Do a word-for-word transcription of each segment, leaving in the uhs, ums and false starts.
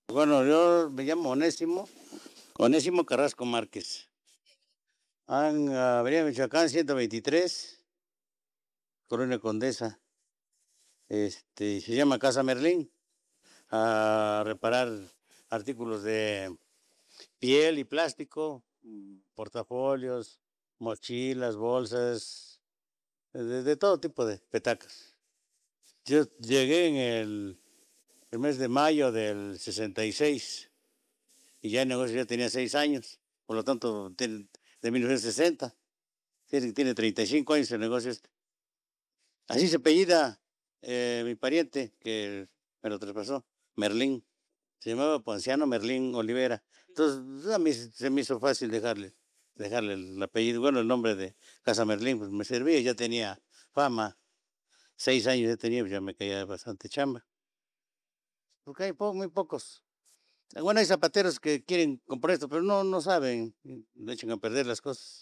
Bueno, yo me llamo Onésimo, Onésimo Carrasco Márquez. En Avenida Michoacán ciento veintitrés, Colonia Condesa. Este, se llama Casa Merlín, a reparar artículos de piel y plástico, mm, portafolios, mochilas, bolsas, de, de todo tipo de petacas. Yo llegué en el, el mes de mayo del sesenta y seis y ya el negocio ya tenía seis años, por lo tanto, tiene- de mil novecientos sesenta, tiene, tiene treinta y cinco años el negocio este. Así se apellida eh, mi pariente que me lo traspasó, Merlín. Se llamaba Ponciano Merlín Olivera. Entonces, a mí se me hizo fácil dejarle, dejarle el apellido, bueno, el nombre de Casa Merlín, pues me servía, ya tenía fama. Seis años ya tenía, pues ya me caía bastante chamba. Porque hay po- muy pocos. Bueno, hay zapateros que quieren comprar esto, pero no, no saben, le echan a perder las cosas.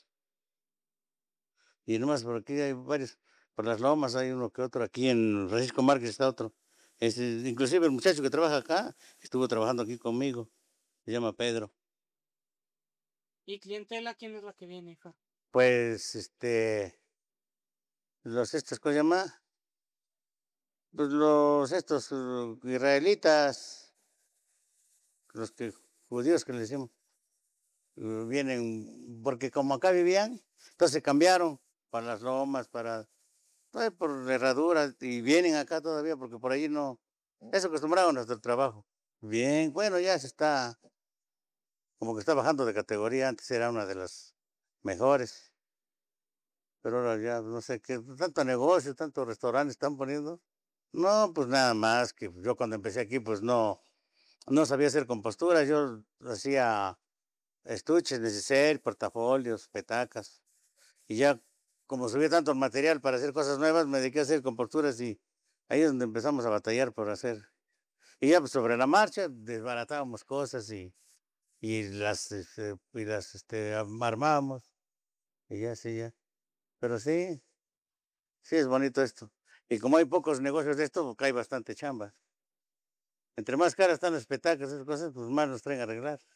Y nomás por aquí hay varios, por las lomas hay uno que otro, aquí en Francisco Márquez está otro. Es, eh, inclusive el muchacho que trabaja acá estuvo trabajando aquí conmigo, se llama Pedro. ¿Y clientela quién es la que viene, hija? Pues, este, los estos, ¿cómo se llama? Pues los estos uh, israelitas, los que judíos que le decimos, uh, vienen, porque como acá vivían, entonces se cambiaron para las lomas, para, pues, por herraduras, y vienen acá todavía, porque por allí no, es acostumbrado a nuestro trabajo. Bien, bueno, ya se está, como que está bajando de categoría, antes era una de las mejores, pero ahora ya no sé qué, tanto negocio, tanto restaurante están poniendo. No, pues nada más que yo cuando empecé aquí, pues no, no sabía hacer composturas, yo hacía estuches, neceser, portafolios, petacas, y ya como subía tanto el material para hacer cosas nuevas, me dediqué a hacer composturas y ahí es donde empezamos a batallar por hacer. Y ya pues, sobre la marcha desbaratábamos cosas y, y las, este, y las este, armábamos, y ya, sí, ya. Pero sí, sí es bonito esto. Y como hay pocos negocios de esto, pues, hay bastante chamba. Entre más caras están las petacas, esas cosas, pues más nos traen a arreglar.